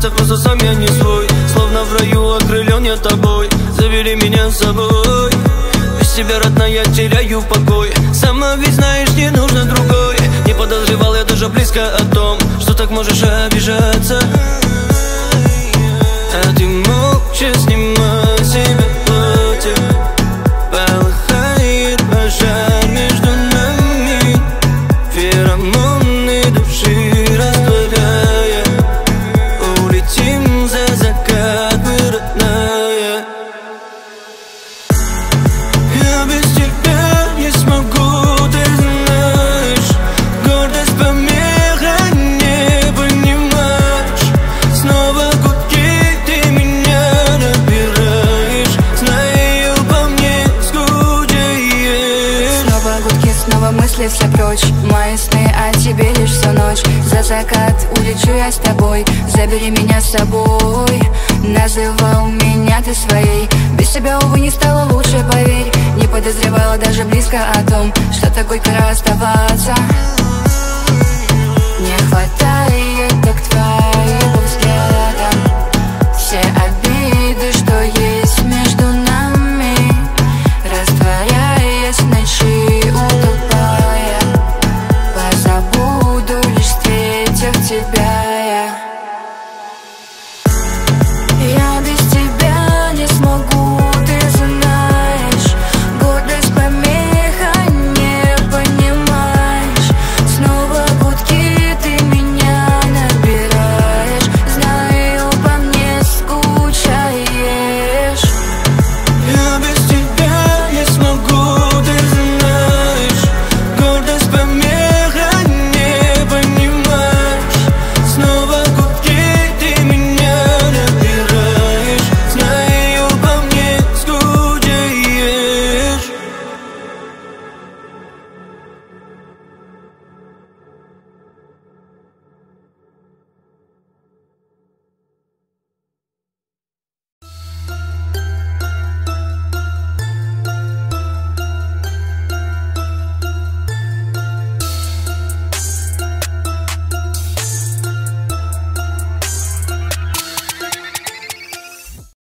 сердце просто сам я не свой. Словно в раю окрылен я тобой. Забери меня с собой. Без тебя, родная, теряю покой. Сама ведь знаешь, не нужно другой. Не подозревал я даже близко о том, что так можешь обижаться. А ты молча снимай себе платье. Полыхает пожар между нами, феромоны души растворяя. Улетим за закат, мы, родная. Я без тебя не смогу, ты знаешь. Гордость помеха, не понимаешь. Снова гудки, ты меня набираешь. Знаю, по мне скучаешь. Снова гудки, снова мысли все прочь. Мои сны о тебе лишь всю ночь. За закат улечу я с тобой. Забери меня с собой. Называл меня ты своей. Без тебя, увы, не стало лучше, поверь. Не подозревала даже близко о том, что так горько расставаться. Не хватает так твоей.